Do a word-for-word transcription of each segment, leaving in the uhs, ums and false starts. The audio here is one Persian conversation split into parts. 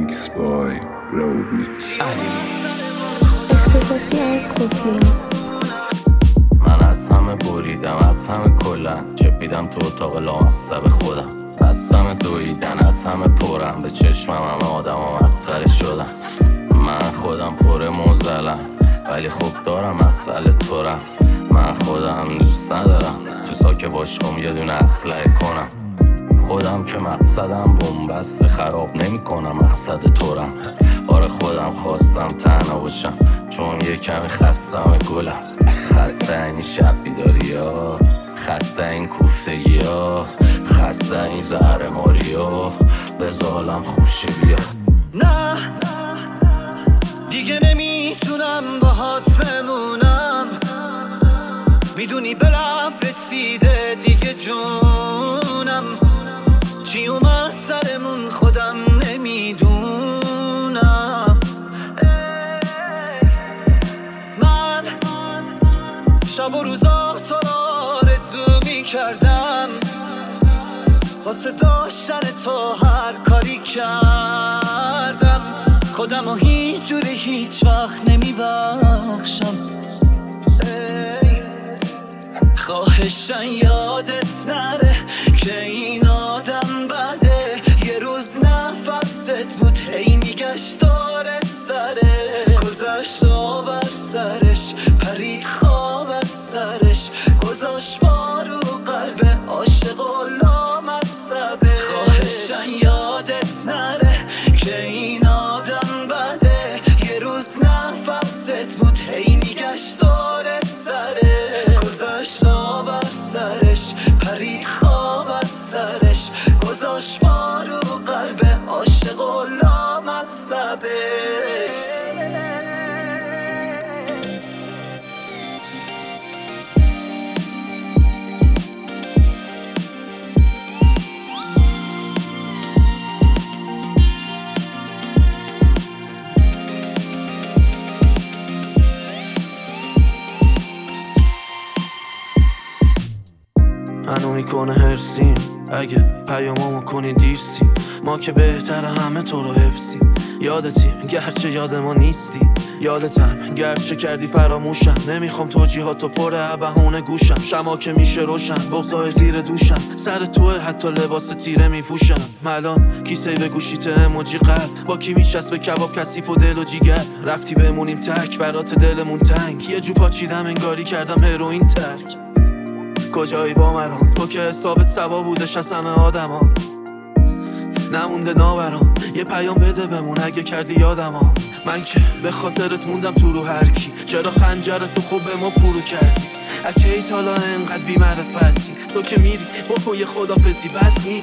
Remix by Robit. اختصاصی از کوفی. من از همه بریدم، از همه کلن چپیدم تو اتاق لامصب خودم. از همه دویدن، از همه پرم به چشمم همه آدم ها مسخره شدن. من خودم پر موزلم ولی خوب دارم مسئله تورم. من خودم دوست ندارم تو ساکه باشم یه دونه اسلحه کنم. خودم که مقصدم بومبست خراب نمی کنم مقصد تورم. آره خودم خواستم تنها باشم چون یه کمی خستم گلم. خسته این شب بیداری ها، خسته این کوفتگی ها، خسته این زهر ماری ها. بذارم خوشه بیا. نه دیگه نمیتونم باهات بمونم، میدونی به لب رسیده دیگه جونم. چی اومد سرمون خودم نمیدونم. من شب و روزا تو را آرزو میکردم، واسه داشتن تو هر کاری کردم. خودم و هیچ جوری هیچ وقت نمیبخشم. خواهشن یادت نره که این آدم بده. یه روز نفست بود هی میگشت داره سره. گذشت آب بر سرش پرید خواب از سرش. گذاشت بارو قلب عاشق و لامصبه. خواهشن یادت نره که این آدم بده. یه روز نفست بود هی میگشت داره سره. گذاشت آب بر سرش پرید خواب از سرش. گذاشت بارو قلب عاشق و لامصبش. منو میکنه هرسیم اگه پیامامو کنی دیرسی. ما که بهتر همه تو رو حفظی. یادتیم گرچه یاد ما نیستی. یادتم گرچه کردی فراموشم. نمیخوام توجیهاتو پر بهونه گوشم. شما که میشه روشن بغضای زیر دوشم. سر توه حتی لباس تیره میپوشم. ملان کیسه به گوشیت اموجی قلب. با کی میشست به کباب کثیف و دل و جیگر. رفتی بمونیم تک برات دلمون تنگ. یه جو پاچیدم انگاری کردم هروئین ترک. کجایی با مرام تو که حسابت سوا بودش از همه آدم ها. نمونده ناورام یه پیام بده بمون اگه کردی یادم ها. من که به خاطرت موندم تو رو هر کی. چرا خنجرت تو خوب به ما فرو کردی. اگه ای تالا انقدر بی معرفتی. تو که میری بکن یه خدافزی بد می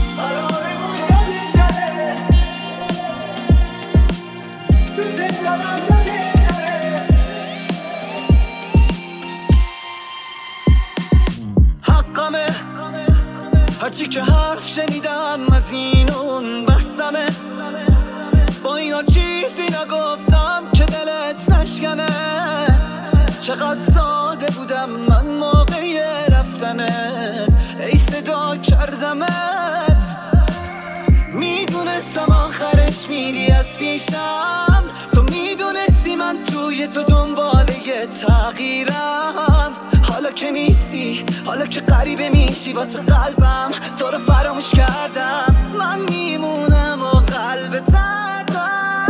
هرچی که حرف شنیدم از این اون بحثمه. با اینا چیزی نگفتم که دلت نشکنه. چقدر ساده بودم من موقع رفتنت. ای صدا کردمت میدونستم آخرش میری از پیشم. تو میدونستی من توی تو دنباله یه تغییرم. حالا که نیستی، حالا که غریبه میشی واسه قلبم. تو رو فراموش کردم من میمونم و قلب سردم.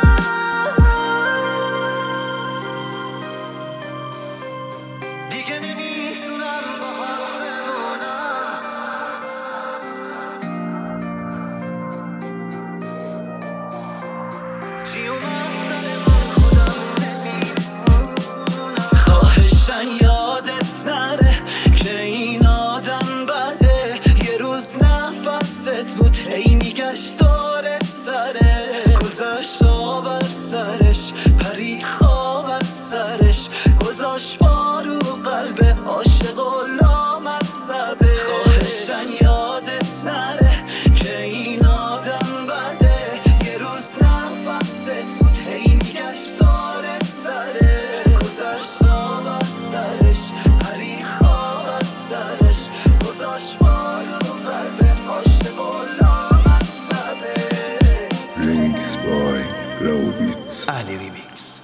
دیگه نمیتونم باهات بمونم. چی اومد سرمون خودم نمیدونم. خواهشن یادت نره که این آدم بده. یه روز نفست بود هی میگشت داره سره. گذاشت آب بر سرش پرید خواب از سرش. گذاشت بارو قلب عاشق و لامصبه. خواهشن یادت نره که این آدم بده. یه روز نفست بود هی میگشت داره سره. گذاشت آب بر سرش پرید خواب از سرش. گذاشت بارو قلب عاشق و لامصبش. Remix روبیت علی ریمیکس.